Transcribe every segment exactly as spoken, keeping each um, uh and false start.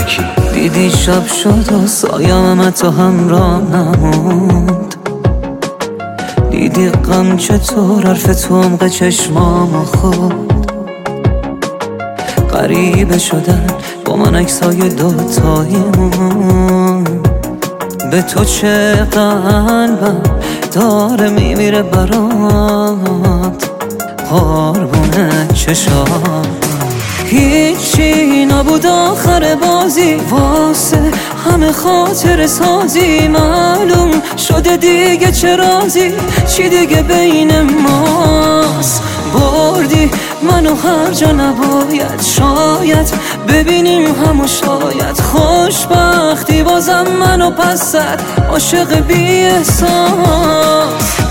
کی؟ دیدی شب شد و سایم تو همراه نموند، دیدی غم چطور حرف تو عمق چشمامو خود، غریبه شدن با من عکسای دوتاییمون. به تو چه قلبم داره میمیره برات، قربونه چشام. هیچی نبود آخر بازی واسه همه خاطر سازی، معلوم شده دیگه چه رازی، چی دیگه بین ماست. بردی منو هر جا نباید، شاید ببینیم همو شاید خوشبختی بازم منو پس زد، عاشق بی احساس.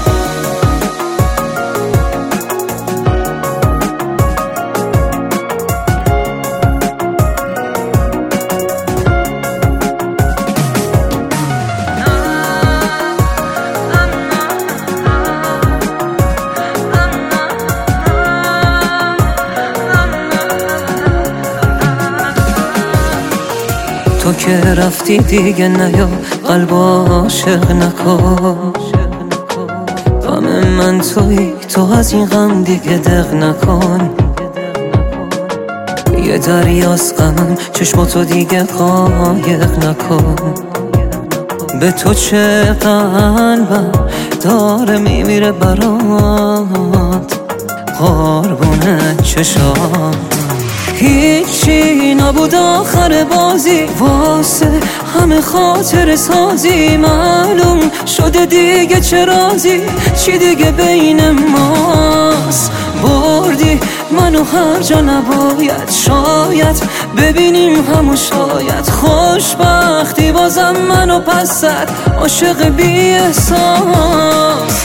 تو که رفتی دیگه نیا قلب عاشق نکن، غم من تویی تو از این غم دیگه دق نکن. یه دریاست غمم چشماتو دیگه قایق نکن. به تو چه قلبم داره میمیره برات، قربونه چشام. هیچی نبود آخر بازی واسه همه خاطر سازی، معلوم شده دیگه چه رازی، چی دیگه بین ماست. بردی منو هر جا نباید، شاید ببینیم همو شاید خوشبختی بازم منو پس زد، عاشق بی احساس.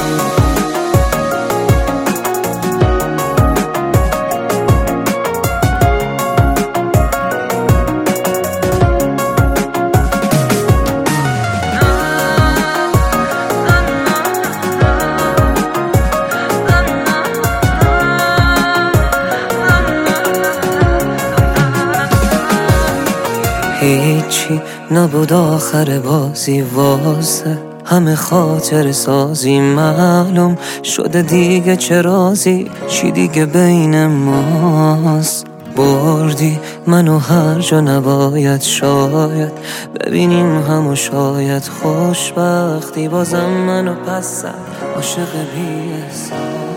هیچی نبود آخر بازی واسه همه خاطر سازی، معلوم شده دیگه چه رازی، چی دیگه بین ماست. بردی منو هر جا نباید، شاید ببینیم همو شاید خوشبختی بازم منو پس زد، عاشق بی احساس.